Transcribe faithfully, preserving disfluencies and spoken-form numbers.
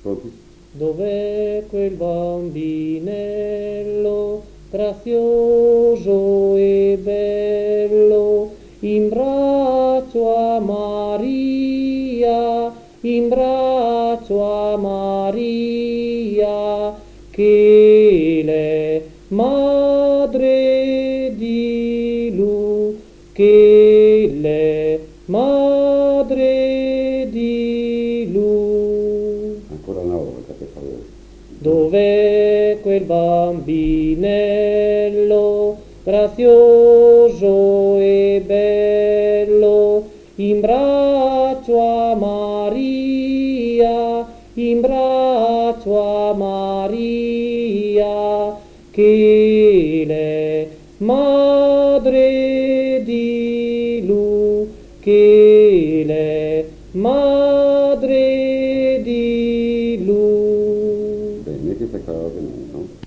Pronti? Dov'è quel bambinello grazioso e bello, in braccio a Maria, in braccio a Maria, che l'è madre di lui, che l'è madre di lui. Ancora una volta, per favore. Dov'è quel bambinello grazioso e bello, in braccio a Maria, in braccio a Maria, che l'è madre di lui, che l'è madre di lui. Bene, questa cosa, no?